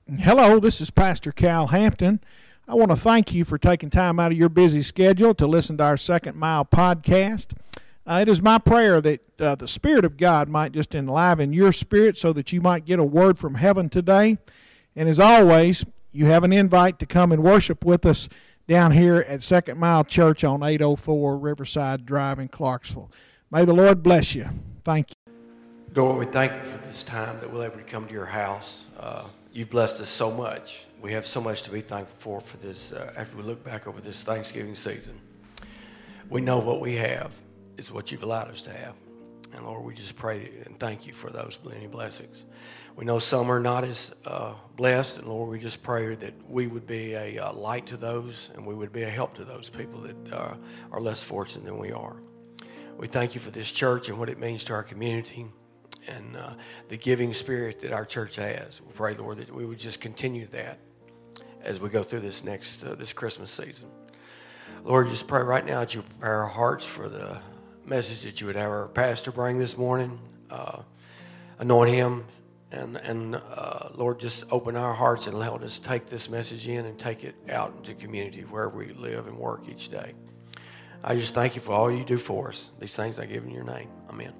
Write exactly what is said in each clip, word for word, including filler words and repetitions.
Hello, this is Pastor Cal Hampton. I want to thank you for taking time out of your busy schedule to listen to our Second Mile podcast. Uh, it is my prayer that uh, the Spirit of God might just enliven your spirit so that you might get a word from heaven today. And as always, you have an invite to come and worship with us down here at Second Mile Church on eight oh four Riverside Drive in Clarksville. May the Lord bless you. Thank you. Lord, we thank you for this time that we're able to come to your house. Uh, you've blessed us so much. We have so much to be thankful for for this, uh, after we look back over this Thanksgiving season. We know what we have is what you've allowed us to have. And Lord, we just pray and thank you for those many blessings. We know some are not as uh, blessed, and Lord, we just pray that we would be a uh, light to those, and we would be a help to those people that uh, are less fortunate than we are. We thank you for this church and what it means to our community, and uh, the giving spirit that our church has. We pray, Lord, that we would just continue that as we go through this next, uh, this Christmas season. Lord, just pray right now that you prepare our hearts for the message that you would have our pastor bring this morning. Uh, anoint him, and, and uh, Lord, just open our hearts and allow us to take this message in and take it out into community wherever we live and work each day. I just thank you for all you do for us. These things I give in your name. Amen.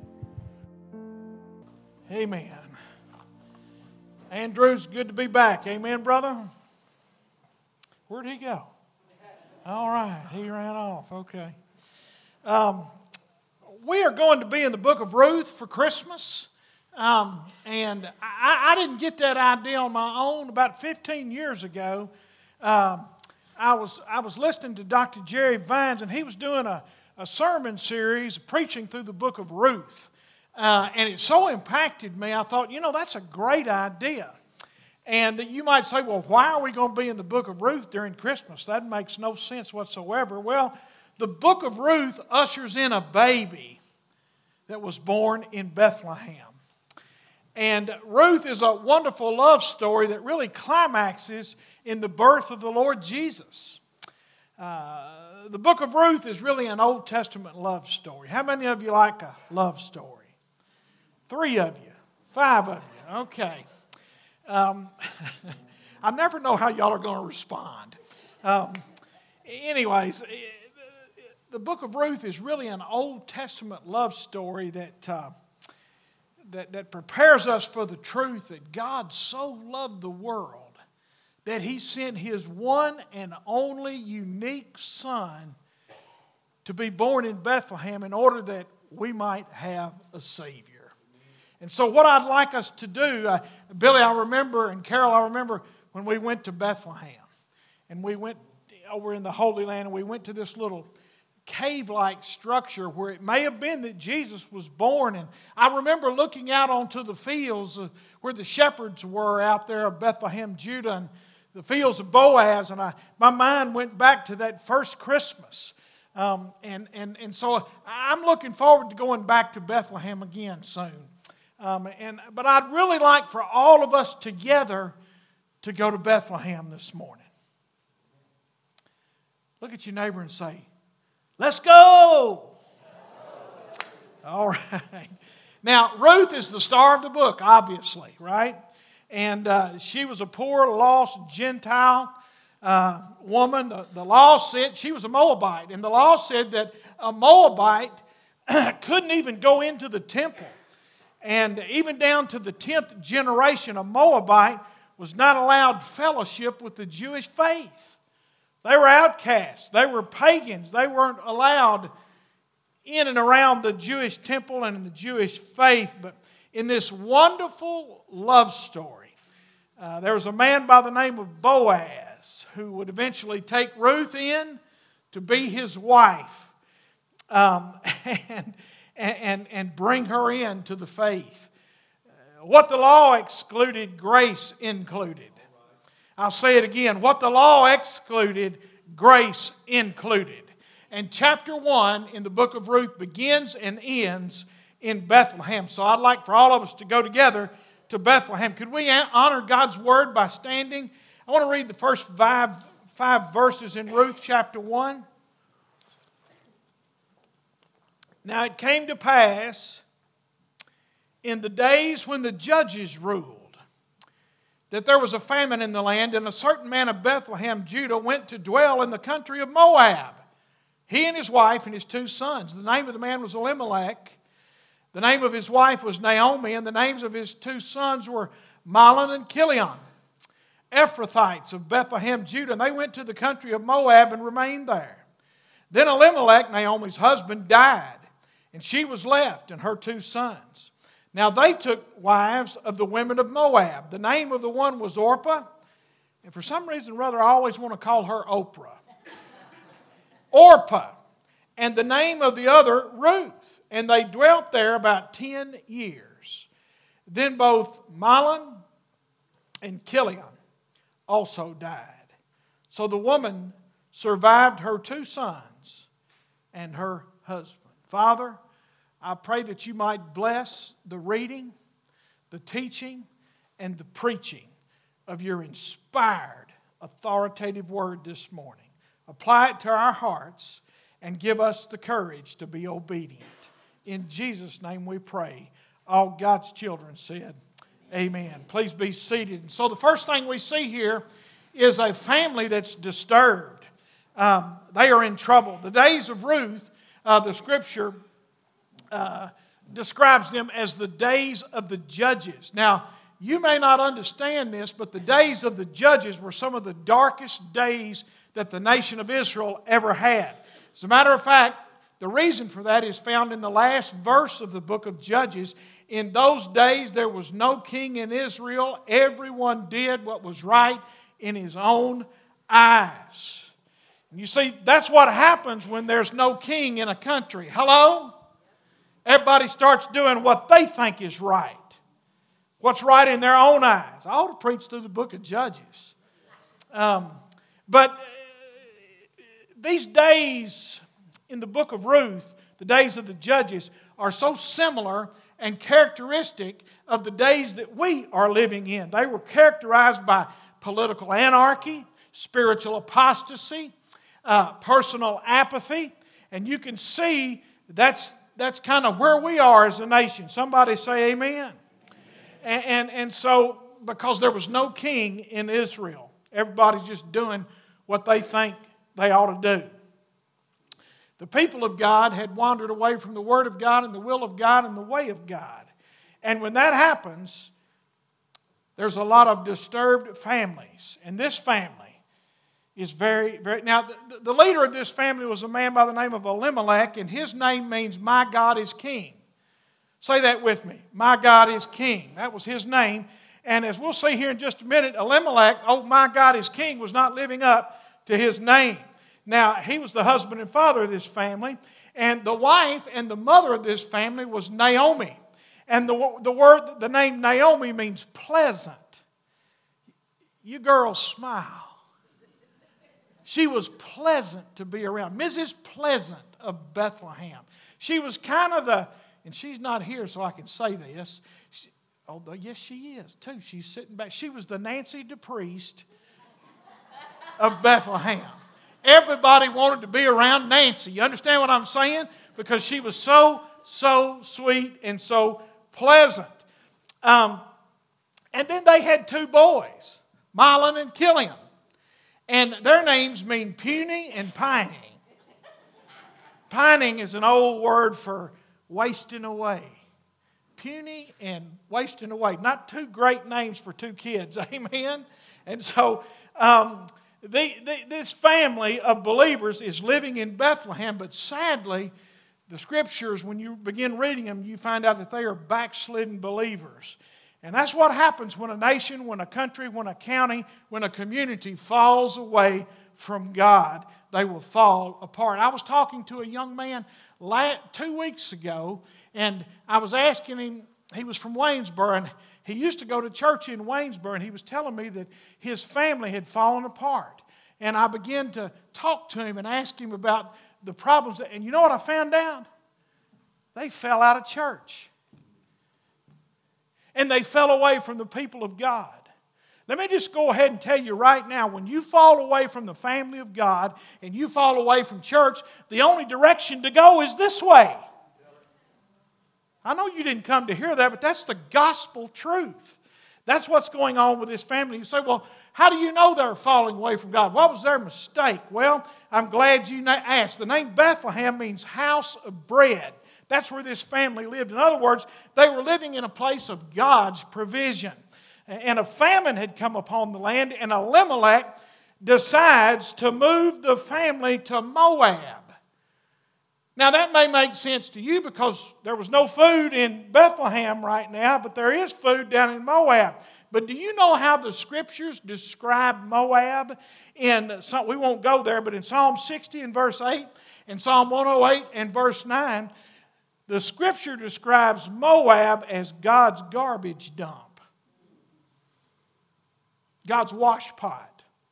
Amen. Andrew's good to be back. Amen, brother? Where'd he go? All right, he ran off. Okay. Um, we are going to be in the book of Ruth for Christmas. Um, and I, I didn't get that idea on my own. About fifteen years ago, um, I was I was listening to Doctor Jerry Vines, and he was doing a, a sermon series preaching through the book of Ruth. Uh, and it so impacted me, I thought, you know, that's a great idea. And you might say, well, why are we going to be in the book of Ruth during Christmas? That makes no sense whatsoever. Well, the book of Ruth ushers in a baby that was born in Bethlehem. And Ruth is a wonderful love story that really climaxes in the birth of the Lord Jesus. Uh, the book of Ruth is really an Old Testament love story. How many of you like a love story? Three of you. Five of you. Okay. Um, I never know how y'all are going to respond. Um, anyways, the book of Ruth is really an Old Testament love story that, uh, that, that prepares us for the truth that God so loved the world that He sent His one and only unique Son to be born in Bethlehem in order that we might have a Savior. And so what I'd like us to do, uh, Billy, I remember, and Carol, I remember when we went to Bethlehem. And we went over in the Holy Land, and we went to this little cave-like structure where it may have been that Jesus was born. And I remember looking out onto the fields uh, where the shepherds were out there of Bethlehem, Judah, and the fields of Boaz. And I, my mind went back to that first Christmas. Um, and, and, and so I'm looking forward to going back to Bethlehem again soon. Um, and but I'd really like for all of us together to go to Bethlehem this morning. Look at your neighbor and say, let's go! All right. Now, Ruth is the star of the book, obviously, right? And uh, she was a poor, lost Gentile uh, woman. The, the law said she was a Moabite. And the law said that a Moabite couldn't even go into the temple. And even down to the tenth generation, a Moabite was not allowed fellowship with the Jewish faith. They were outcasts. They were pagans. They weren't allowed in and around the Jewish temple and the Jewish faith. But in this wonderful love story, uh, there was a man by the name of Boaz who would eventually take Ruth in to be his wife. Um, and... And, and bring her into the faith. What the law excluded, grace included. I'll say it again. What the law excluded, grace included. And chapter one in the book of Ruth begins and ends in Bethlehem. So I'd like for all of us to go together to Bethlehem. Could we honor God's word by standing? I want to read the first five, five verses in Ruth chapter one. Now it came to pass in the days when the judges ruled that there was a famine in the land, and a certain man of Bethlehem, Judah, went to dwell in the country of Moab. He and his wife and his two sons. The name of the man was Elimelech. The name of his wife was Naomi, and the names of his two sons were Mahlon and Chilion, Ephrathites of Bethlehem, Judah. And they went to the country of Moab and remained there. Then Elimelech, Naomi's husband, died, and she was left and her two sons. Now they took wives of the women of Moab. The name of the one was Orpah, and for some reason or other I always want to call her Oprah. Orpah, and the name of the other Ruth. And they dwelt there about ten years. Then both Mahlon and Chilion also died. So the woman survived her two sons and her husband. Father, I pray that you might bless the reading, the teaching, and the preaching of your inspired, authoritative word this morning. Apply it to our hearts and give us the courage to be obedient. In Jesus' name we pray. All God's children said, amen. Please be seated. And so the first thing we see here is a family that's disturbed. Um, they are in trouble. The days of Ruth, uh, the scripture uh, describes them as the days of the judges. Now, you may not understand this, but the days of the judges were some of the darkest days that the nation of Israel ever had. As a matter of fact, the reason for that is found in the last verse of the book of Judges. In those days, there was no king in Israel. Everyone did what was right in his own eyes. And you see, that's what happens when there's no king in a country. Hello? Everybody starts doing what they think is right. What's right in their own eyes. I ought to preach through the book of Judges. Um, but these days in the book of Ruth, the days of the judges, are so similar and characteristic of the days that we are living in. They were characterized by political anarchy, spiritual apostasy, uh, personal apathy, and you can see that's that's kind of where we are as a nation. Somebody say amen. And, and, and so, because there was no king in Israel, everybody's just doing what they think they ought to do. The people of God had wandered away from the Word of God and the will of God and the way of God. And when that happens, there's a lot of disturbed families. And this family is very, very... Now, the, the leader of this family was a man by the name of Elimelech, and his name means, my God is king. Say that with me. My God is king. That was his name. And as we'll see here in just a minute, Elimelech, oh, my God is king, was not living up to his name. Now, he was the husband and father of this family. And the wife and the mother of this family was Naomi. And the, the word, the name Naomi means pleasant. You girls smile. She was pleasant to be around. Missus Pleasant of Bethlehem. She was kind of the... And she's not here, so I can say this. She, although, yes, she is, too. She's sitting back. She was the Nancy DePriest of Bethlehem. Everybody wanted to be around Nancy. You understand what I'm saying? Because she was so, so sweet and so pleasant. Um, and then they had two boys, Mahlon and Chilion. And their names mean puny and pining. Pining is an old word for wasting away. Puny and wasting away. Not two great names for two kids. Amen? And so um, the, the, this family of believers is living in Bethlehem, but sadly, the scriptures, when you begin reading them, you find out that they are backslidden believers. And that's what happens when a nation, when a country, when a county, when a community falls away from God. They will fall apart. I was talking to a young man two weeks ago, and I was asking him, he was from Waynesboro, and he used to go to church in Waynesboro, and he was telling me that his family had fallen apart. And I began to talk to him and ask him about the problems. That, and you know what I found out? They fell out of church. And they fell away from the people of God. Let me just go ahead and tell you right now, when you fall away from the family of God and you fall away from church, the only direction to go is this way. I know you didn't come to hear that, but that's the gospel truth. That's what's going on with this family. You say, well, how do you know they're falling away from God? What was their mistake? Well, I'm glad you asked. The name Bethlehem means house of bread. That's where this family lived. In other words, they were living in a place of God's provision. And a famine had come upon the land, and Elimelech decides to move the family to Moab. Now that may make sense to you because there was no food in Bethlehem right now, but there is food down in Moab. But do you know how the Scriptures describe Moab? In some, we won't go there, but in Psalm sixty and verse eight, and Psalm one oh eight and verse nine, the Scripture describes Moab as God's garbage dump, God's wash pot.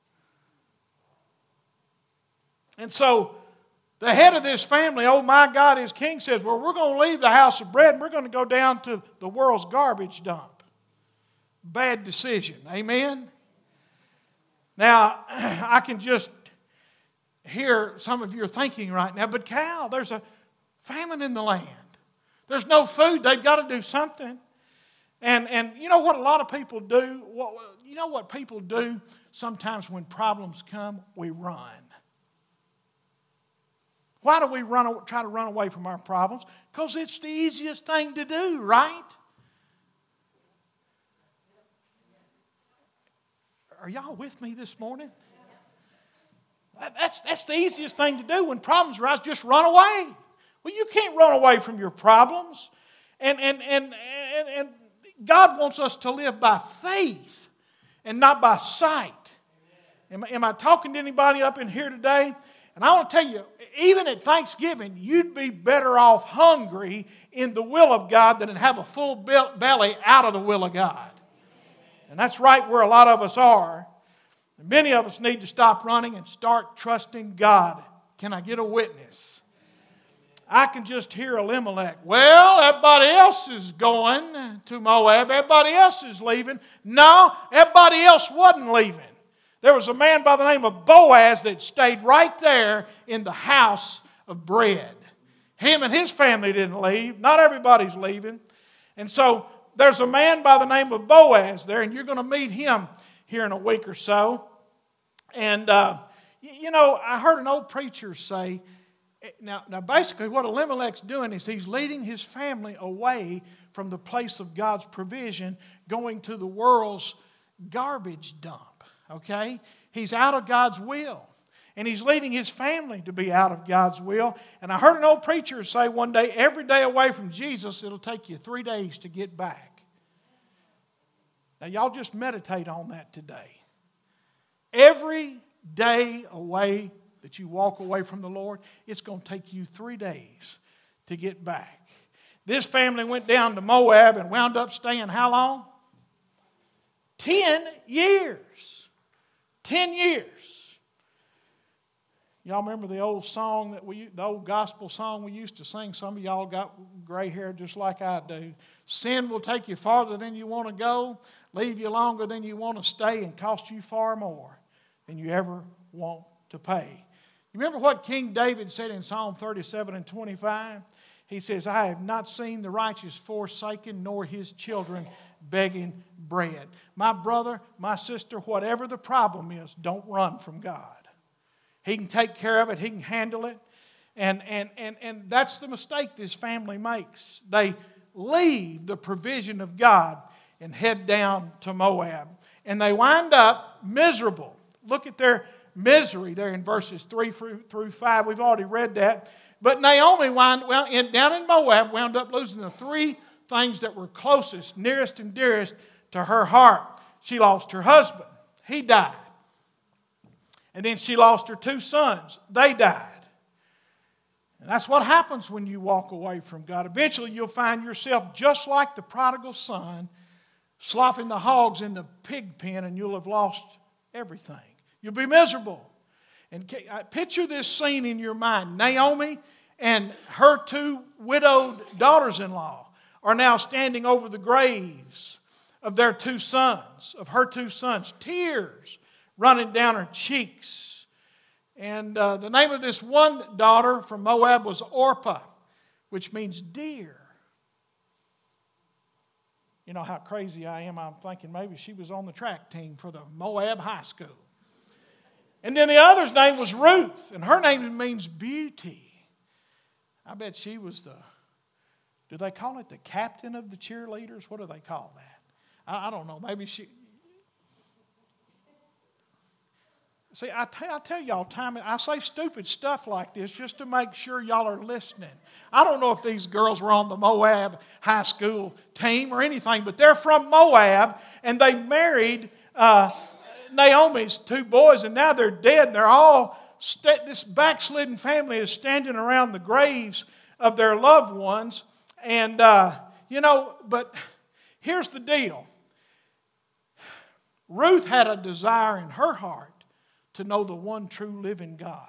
And so the head of this family, oh my God, his king says, well, we're going to leave the house of bread and we're going to go down to the world's garbage dump. Bad decision. Amen? Now, I can just hear some of you are thinking right now, but Cal, there's a famine in the land. There's no food. They've got to do something. And, and you know what a lot of people do? What, you know what people do sometimes when problems come? We run. Why do we run, try to run away from our problems? Because it's the easiest thing to do, right? Are y'all with me this morning? That's, that's the easiest thing to do when problems arise, just run away. Well, you can't run away from your problems. And, and, and, and, and God wants us to live by faith and not by sight. Am, am I talking to anybody up in here today? And I want to tell you, even at Thanksgiving, you'd be better off hungry in the will of God than to have a full belly out of the will of God. And that's right where a lot of us are. And many of us need to stop running and start trusting God. Can I get a witness? I can just hear Elimelech. Well, everybody else is going to Moab. Everybody else is leaving. No, everybody else wasn't leaving. There was a man by the name of Boaz that stayed right there in the house of bread. Him and his family didn't leave. Not everybody's leaving. And so there's a man by the name of Boaz there, and you're going to meet him here in a week or so. And, uh, you know, I heard an old preacher say, now, now basically what Elimelech's doing is he's leading his family away from the place of God's provision, going to the world's garbage dump. Okay? He's out of God's will. And he's leading his family to be out of God's will. And I heard an old preacher say one day, every day away from Jesus, it'll take you three days to get back. Now, y'all just meditate on that today. Every day away that you walk away from the Lord, it's going to take you three days to get back. This family went down to Moab and wound up staying how long? Ten years. Ten years. Y'all remember the old song that we, the old gospel song we used to sing? Some of y'all got gray hair just like I do. Sin will take you farther than you want to go, leave you longer than you want to stay, and cost you far more than you ever want to pay. You remember what King David said in Psalm thirty-seven and twenty-five? He says, I have not seen the righteous forsaken, nor his children begging bread. My brother, my sister, whatever the problem is, don't run from God. He can take care of it. He can handle it. And, and, and, and that's the mistake this family makes. They leave the provision of God and head down to Moab. And they wind up miserable. Look at their misery there in verses three through five. We've already read that. But Naomi wound, well, in, down in Moab wound up losing the three things that were closest, nearest and dearest to her heart. She lost her husband. He died. And then she lost her two sons. They died. And that's what happens when you walk away from God. Eventually you'll find yourself just like the prodigal son, slopping the hogs in the pig pen, and you'll have lost everything. You'll be miserable. And picture this scene in your mind. Naomi and her two widowed daughters-in-law are now standing over the graves of their two sons, of her two sons. Tears running down her cheeks. And uh, the name of this one daughter from Moab was Orpah, which means dear. You know how crazy I am. I'm thinking maybe she was on the track team for the Moab High School. And then the other's name was Ruth, and her name means beauty. I bet she was the, do they call it the captain of the cheerleaders? What do they call that? I, I don't know. Maybe she. See, I tell, I tell y'all time, I say stupid stuff like this just to make sure y'all are listening. I don't know if these girls were on the Moab High School team or anything, but they're from Moab, and they married uh, Naomi's two boys, and now they're dead, and they're all, st- this backslidden family is standing around the graves of their loved ones. And, uh, you know, but here's the deal. Ruth had a desire in her heart to know the one true living God.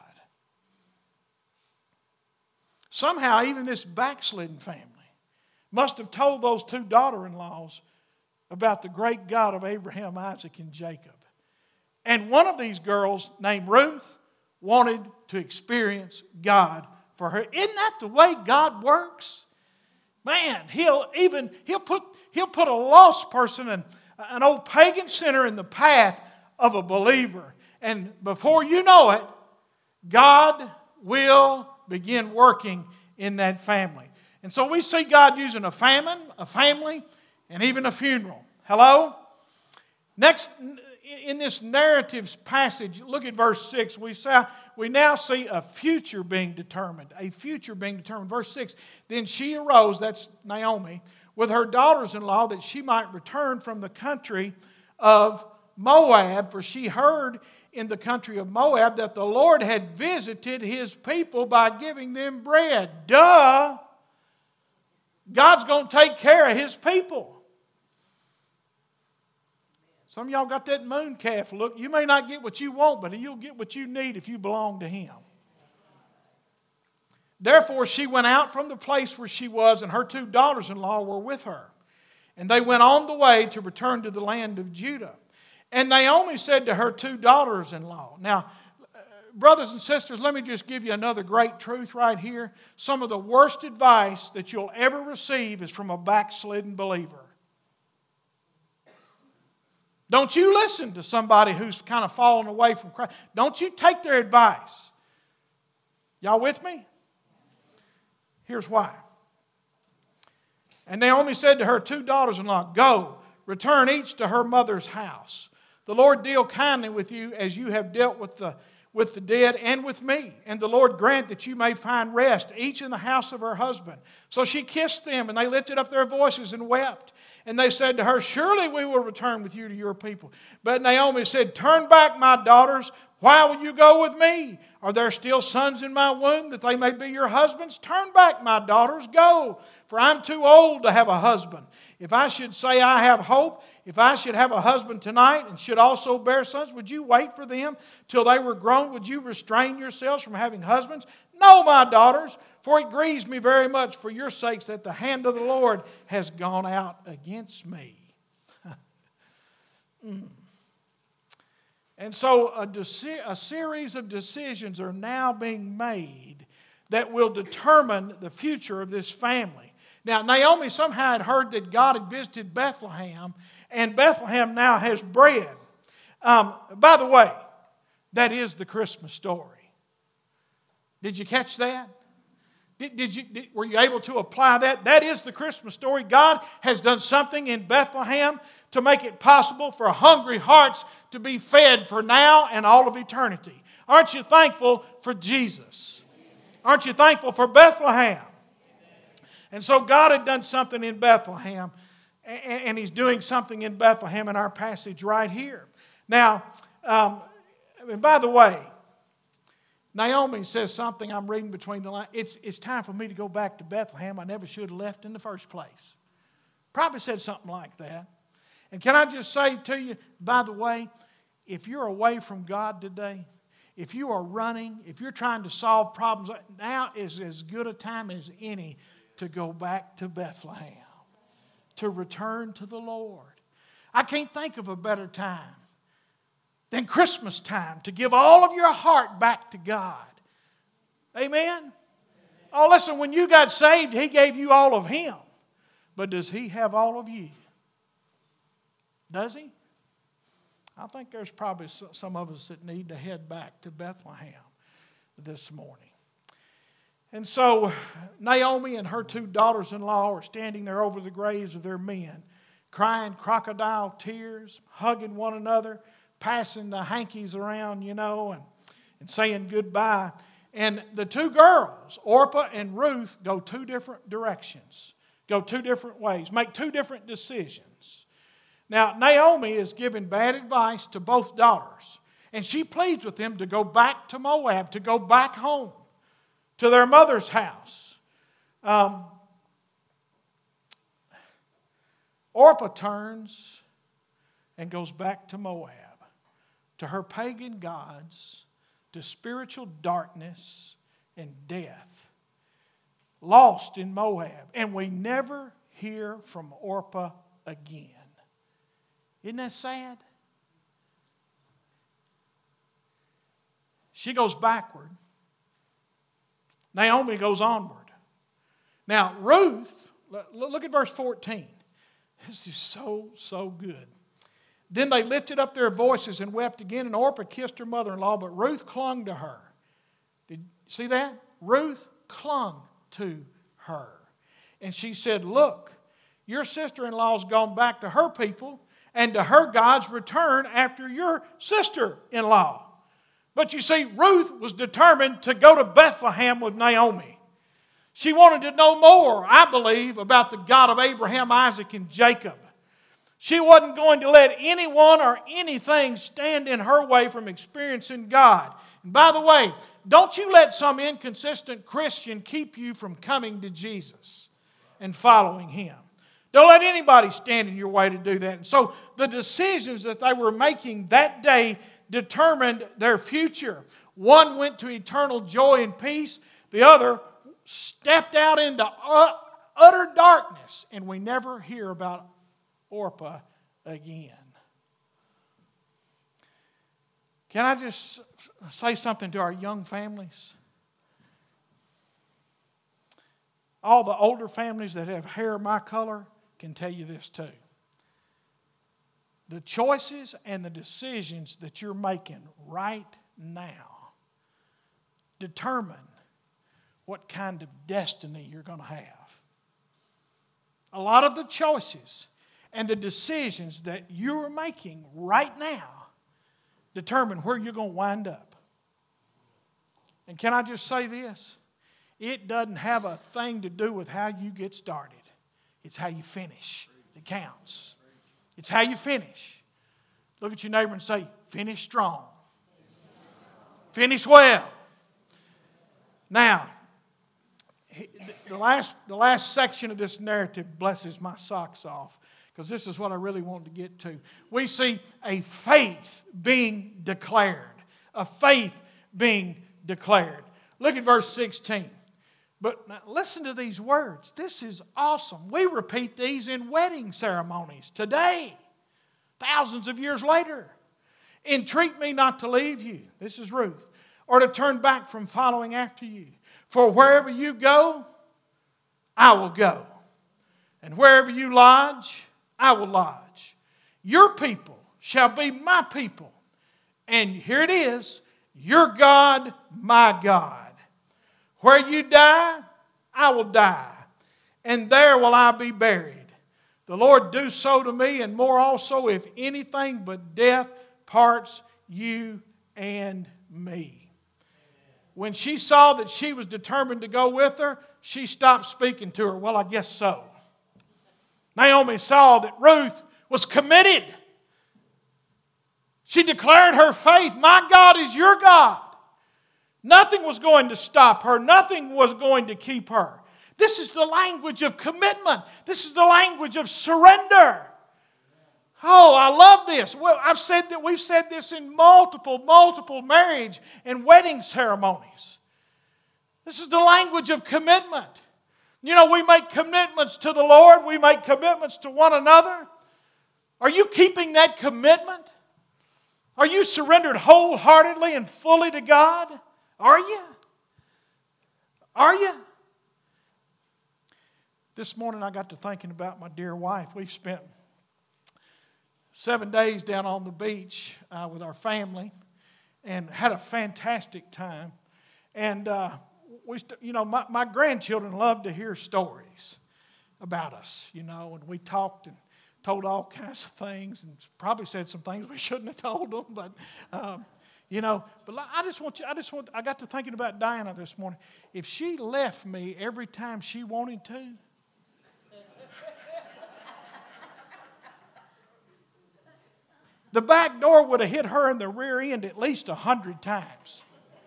Somehow, even this backslidden family must have told those two daughter-in-laws about the great God of Abraham, Isaac, and Jacob. And one of these girls, named Ruth, wanted to experience God for her. Isn't that the way God works? Man, he'll even he'll put he'll put a lost person and an old pagan sinner in the path of a believer. And before you know it, God will begin working in that family. And so we see God using a famine, a family, and even a funeral. Hello? Next, in this narrative's passage, look at verse six. We saw, we now see a future being determined. A future being determined. Verse six, then she arose, that's Naomi, with her daughters-in-law that she might return from the country of Moab, for she heard in the country of Moab that the Lord had visited His people by giving them bread. Duh! God's going to take care of His people. Some of y'all got that moon calf look. You may not get what you want, but you'll get what you need if you belong to Him. Therefore she went out from the place where she was, and her two daughters-in-law were with her. And they went on the way to return to the land of Judah. And Naomi said to her two daughters-in-law. Now, brothers and sisters, let me just give you another great truth right here. Some of the worst advice that you'll ever receive is from a backslidden believer. Don't you listen to somebody who's kind of fallen away from Christ. Don't you take their advice. Y'all with me? Here's why. And Naomi said to her two daughters-in-law, go, return each to her mother's house. The Lord deal kindly with you as you have dealt with the, with the dead and with me. And the Lord grant that you may find rest, each in the house of her husband. So she kissed them, and they lifted up their voices and wept. And they said to her, surely we will return with you to your people. But Naomi said, turn back, my daughters. Why will you go with me? Are there still sons in my womb that they may be your husbands? Turn back, my daughters, go. For I'm too old to have a husband. If I should say I have hope, if I should have a husband tonight and should also bear sons, would you wait for them till they were grown? Would you restrain yourselves from having husbands? No, my daughters, for it grieves me very much for your sakes that the hand of the Lord has gone out against me. mm. And so a, deci- a series of decisions are now being made that will determine the future of this family. Now, Naomi somehow had heard that God had visited Bethlehem, and Bethlehem now has bread. Um, by the way, that is the Christmas story. Did you catch that? Did, did you, did, were you able to apply that? That is the Christmas story. God has done something in Bethlehem to make it possible for hungry hearts to be fed for now and all of eternity. Aren't you thankful for Jesus? Aren't you thankful for Bethlehem? And so God had done something in Bethlehem, and He's doing something in Bethlehem in our passage right here. Now, um, and by the way, Naomi says something I'm reading between the lines. It's, it's time for me to go back to Bethlehem. I never should have left in the first place. Probably said something like that. And can I just say to you, by the way, if you're away from God today, if you are running, if you're trying to solve problems, now is as good a time as any to go back to Bethlehem, to return to the Lord. I can't think of a better time than Christmas time to give all of your heart back to God. Amen? Oh, listen, when you got saved, He gave you all of Him. But does He have all of you? Does he? I think there's probably some of us that need to head back to Bethlehem this morning. And so Naomi and her two daughters-in-law are standing there over the graves of their men, crying crocodile tears, hugging one another, passing the hankies around, you know, and, and saying goodbye. And the two girls, Orpah and Ruth, go two different directions, go two different ways, make two different decisions. Now, Naomi is giving bad advice to both daughters, and she pleads with them to go back to Moab, to go back home, to their mother's house. Um, Orpah turns and goes back to Moab, to her pagan gods, to spiritual darkness and death, lost in Moab. And we never hear from Orpah again. Isn't that sad? She goes backward. Naomi goes onward. Now, Ruth, look at verse fourteen. This is so, so good. Then they lifted up their voices and wept again, and Orpah kissed her mother-in-law, but Ruth clung to her. Did you see that? Ruth clung to her. And she said, look, your sister-in-law's gone back to her people, and to her gods return after your sister-in-law. But you see, Ruth was determined to go to Bethlehem with Naomi. She wanted to know more, I believe, about the God of Abraham, Isaac, and Jacob. She wasn't going to let anyone or anything stand in her way from experiencing God. And by the way, don't you let some inconsistent Christian keep you from coming to Jesus and following Him. Don't let anybody stand in your way to do that. And so the decisions that they were making that day determined their future. One went to eternal joy and peace. The other stepped out into utter darkness. And we never hear about Orpah again. Can I just say something to our young families? All the older families that have hair my color can tell you this too. The choices and the decisions that you're making right now determine what kind of destiny you're going to have. A lot of the choices and the decisions that you're making right now determine where you're going to wind up. And can I just say this? It doesn't have a thing to do with how you get started. It's how you finish that counts. It's how you finish. Look at your neighbor and say, finish strong. Finish well. Now, the last, the last section of this narrative blesses my socks off, because this is what I really want to get to. We see a faith being declared. A faith being declared. Look at verse sixteen. But now listen to these words. This is awesome. We repeat these in wedding ceremonies today, thousands of years later. Entreat me not to leave you, this is Ruth, or to turn back from following after you. For wherever you go, I will go. And wherever you lodge, I will lodge. Your people shall be my people. And here it is, your God, my God. Where you die, I will die, and there will I be buried. The Lord do so to me, and more also, if anything but death parts you and me. When she saw that she was determined to go with her, she stopped speaking to her. Well, I guess so. Naomi saw that Ruth was committed. She declared her faith. My God is your God. Nothing was going to stop her. Nothing was going to keep her. This is the language of commitment. This is the language of surrender. Oh, I love this. Well, I've said that we've said this in multiple, multiple marriage and wedding ceremonies. This is the language of commitment. You know, we make commitments to the Lord. We make commitments to one another. Are you keeping that commitment? Are you surrendered wholeheartedly and fully to God? Are you? Are you? This morning I got to thinking about my dear wife. We've spent seven days down on the beach uh, with our family and had a fantastic time. And, uh, we, st- you know, my, my grandchildren love to hear stories about us, you know, and we talked and told all kinds of things and probably said some things we shouldn't have told them, but, um, you know, but I just want you, I just want, I got to thinking about Diana this morning. If she left me every time she wanted to, the back door would have hit her in the rear end at least a hundred times.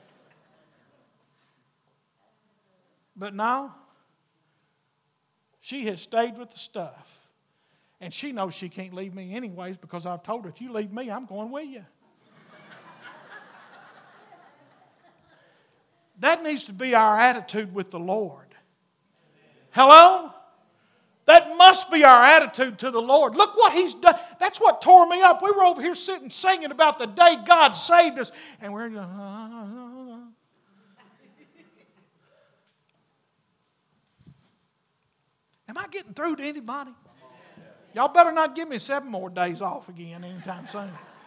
But now, she has stayed with the stuff. And she knows she can't leave me anyways because I've told her, if you leave me, I'm going with you. That needs to be our attitude with the Lord. Hello? That must be our attitude to the Lord. Look what He's done. That's what tore me up. We were over here sitting singing about the day God saved us. And we're just, uh, am I getting through to anybody? Y'all better not give me seven more days off again anytime soon.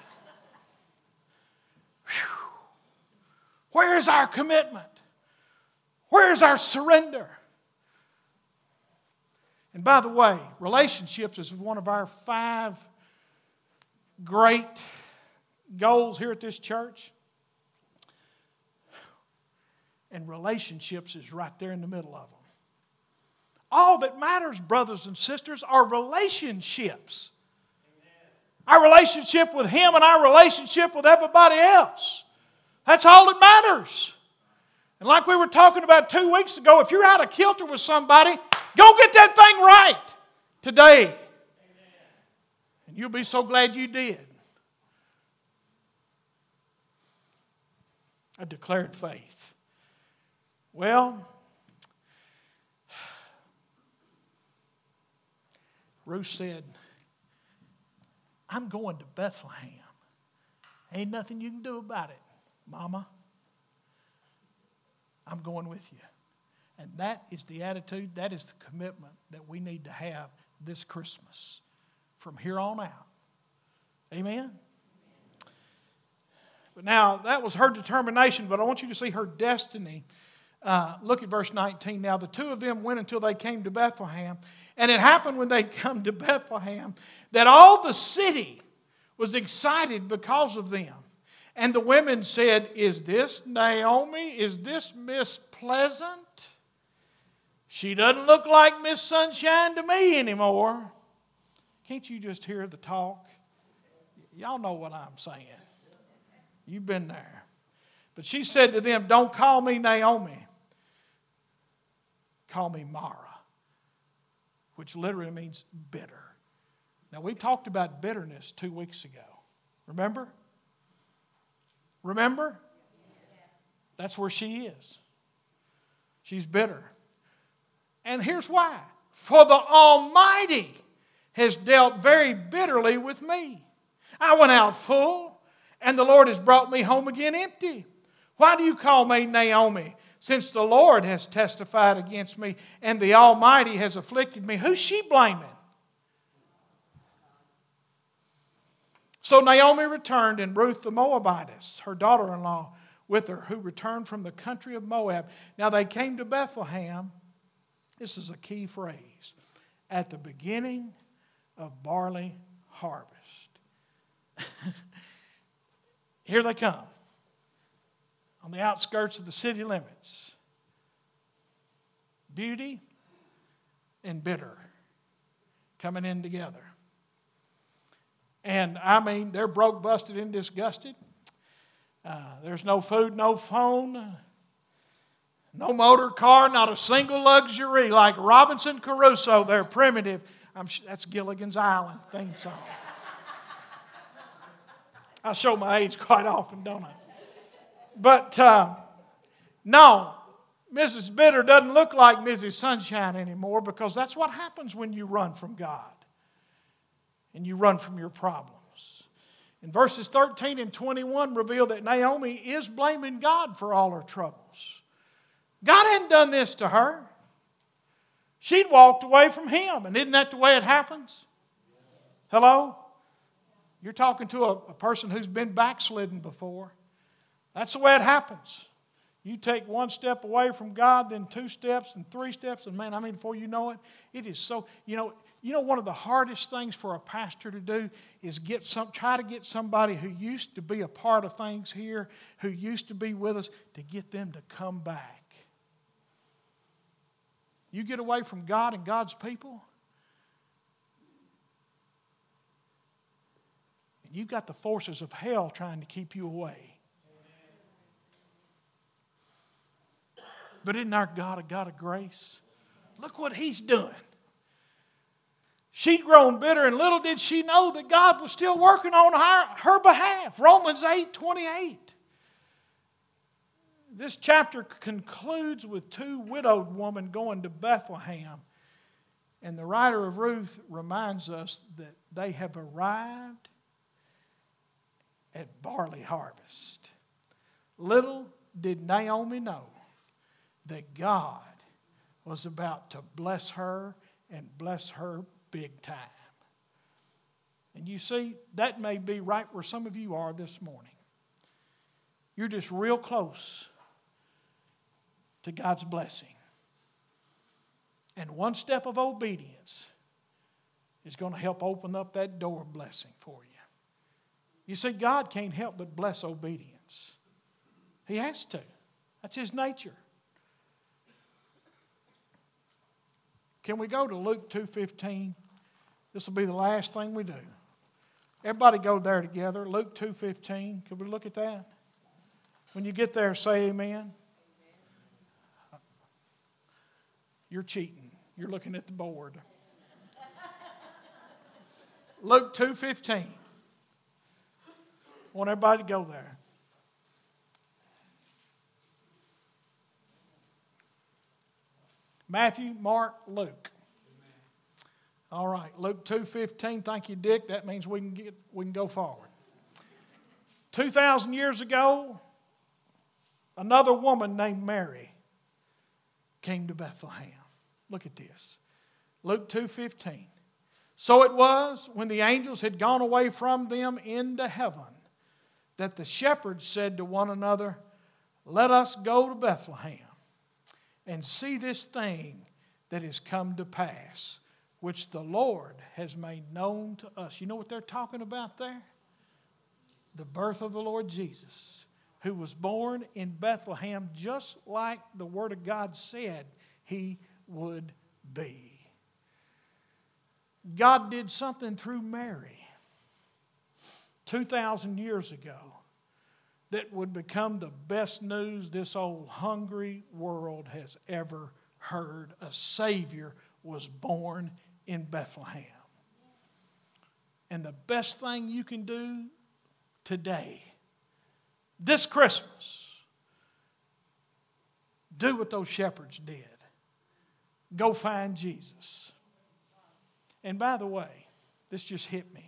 Whew. Where is our commitment? Where is our surrender? And by the way, relationships is one of our five great goals here at this church. And relationships is right there in the middle of them. All that matters, brothers and sisters, are relationships. Our relationship with Him and our relationship with everybody else. That's all that matters. And like we were talking about two weeks ago, if you're out of kilter with somebody, go get that thing right today. And you'll be so glad you did. I declared faith. Well, Ruth said, I'm going to Bethlehem. Ain't nothing you can do about it, Mama. I'm going with you. And that is the attitude, that is the commitment that we need to have this Christmas from here on out. Amen? But now, that was her determination, but I want you to see her destiny. Uh, look at verse nineteen. Now, the two of them went until they came to Bethlehem. And it happened when they come to Bethlehem that all the city was excited because of them. And the women said, is this Naomi? Is this Miss Pleasant? She doesn't look like Miss Sunshine to me anymore. Can't you just hear the talk? Y'all know what I'm saying. You've been there. But she said to them, don't call me Naomi. Call me Mara, which literally means bitter. Now, we talked about bitterness two weeks ago. Remember? Remember? That's where she is. She's bitter. And here's why. For the Almighty has dealt very bitterly with me. I went out full, and the Lord has brought me home again empty. Why do you call me Naomi, since the Lord has testified against me, and the Almighty has afflicted me? Who's she blaming? So Naomi returned, and Ruth the Moabitess, her daughter-in-law, with her, who returned from the country of Moab. Now they came to Bethlehem. This is a key phrase. At the beginning of barley harvest. Here they come. On the outskirts of the city limits. Beauty and bitter coming in together. And I mean, they're broke, busted, and disgusted. Uh, there's no food, no phone, no motor car, not a single luxury. Like Robinson Crusoe, they're primitive. I'm, that's Gilligan's Island theme song. I show my age quite often, don't I? But uh, no, Missus Bitter doesn't look like Missus Sunshine anymore, because that's what happens when you run from God and you run from your problems. And verses thirteen and twenty-one reveal that Naomi is blaming God for all her troubles. God hadn't done this to her. She'd walked away from Him. And isn't that the way it happens? Hello? You're talking to a, a person who's been backslidden before. That's the way it happens. You take one step away from God, then two steps and three steps, and man, I mean, before you know it, it is so, you know, you know one of the hardest things for a pastor to do is get some, try to get somebody who used to be a part of things here, who used to be with us, to get them to come back. You get away from God and God's people, and you've got the forces of hell trying to keep you away. But isn't our God a God of grace? Look what He's doing. She'd grown bitter, and little did she know that God was still working on her, her behalf. Romans eight twenty-eight. This chapter concludes with two widowed women going to Bethlehem. And the writer of Ruth reminds us that they have arrived at barley harvest. Little did Naomi know that God was about to bless her and bless her big time. And you see, that may be right where some of you are this morning. You're just real close to God's blessing. And one step of obedience is going to help open up that door of blessing for you. You see, God can't help but bless obedience. He has to. That's His nature. Can we go to Luke two fifteen? This will be the last thing we do. Everybody go there together. Luke two fifteen. Can we look at that? When you get there, say amen. You're cheating. You're looking at the board. Luke two fifteen. I want everybody to go there. Matthew, Mark, Luke. All right, Luke two fifteen. Thank you, Dick. That means we can get we can go forward. Two thousand years ago, another woman named Mary came to Bethlehem. Look at this. Luke two fifteen. So it was, when the angels had gone away from them into heaven, that the shepherds said to one another, "Let us go to Bethlehem and see this thing that has come to pass, which the Lord has made known to us." You know what they're talking about there? The birth of the Lord Jesus, who was born in Bethlehem just like the Word of God said He would be. God did something through Mary two thousand years ago that would become the best news this old hungry world has ever heard. A Savior was born in Bethlehem. And the best thing you can do today, this Christmas, do what those shepherds did. Go find Jesus. And by the way, this just hit me.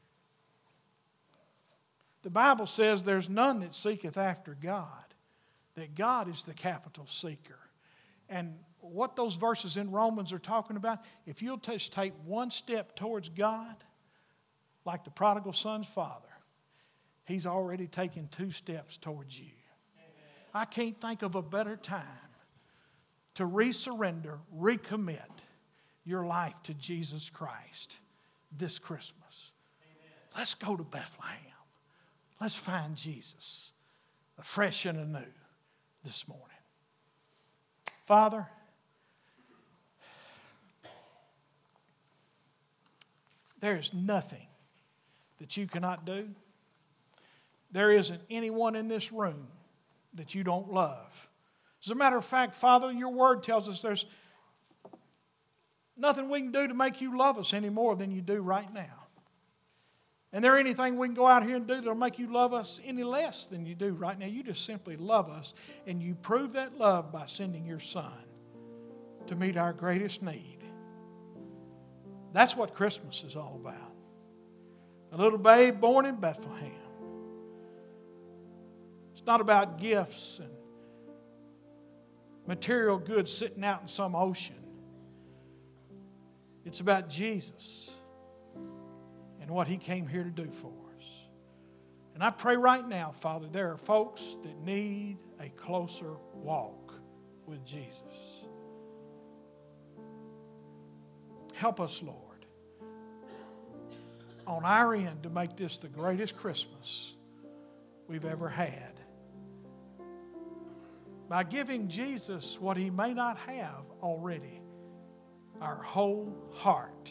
The Bible says there's none that seeketh after God, that God is the capital seeker. And what those verses in Romans are talking about, if you'll just take one step towards God, like the prodigal son's father, He's already taken two steps towards you. Amen. I can't think of a better time to resurrender, recommit your life to Jesus Christ this Christmas. Amen. Let's go to Bethlehem. Let's find Jesus afresh and anew this morning. Father, there is nothing that you cannot do. There isn't anyone in this room that you don't love. As a matter of fact, Father, your word tells us there's nothing we can do to make you love us any more than you do right now. And there anything we can go out here and do that will make you love us any less than you do right now. You just simply love us, and you prove that love by sending your Son to meet our greatest need. That's what Christmas is all about. A little babe born in Bethlehem. It's not about gifts and material goods sitting out in some ocean. It's about Jesus and what He came here to do for us. And I pray right now, Father, there are folks that need a closer walk with Jesus. Help us, Lord, on our end to make this the greatest Christmas we've ever had. By giving Jesus what He may not have already, our whole heart.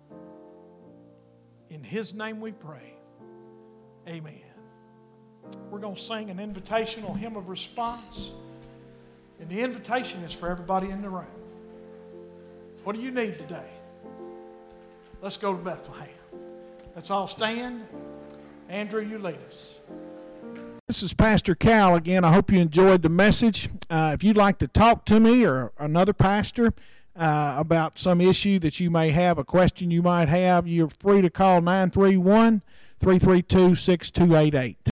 In His name we pray. Amen. We're going to sing an invitational hymn of response. And the invitation is for everybody in the room. What do you need today? Let's go to Bethlehem. Let's all stand. Andrew, you lead us. This is Pastor Cal again. I hope you enjoyed the message. Uh, if you'd like to talk to me or another pastor uh, about some issue that you may have, a question you might have, you're free to call nine three one, three three two, six two eight eight.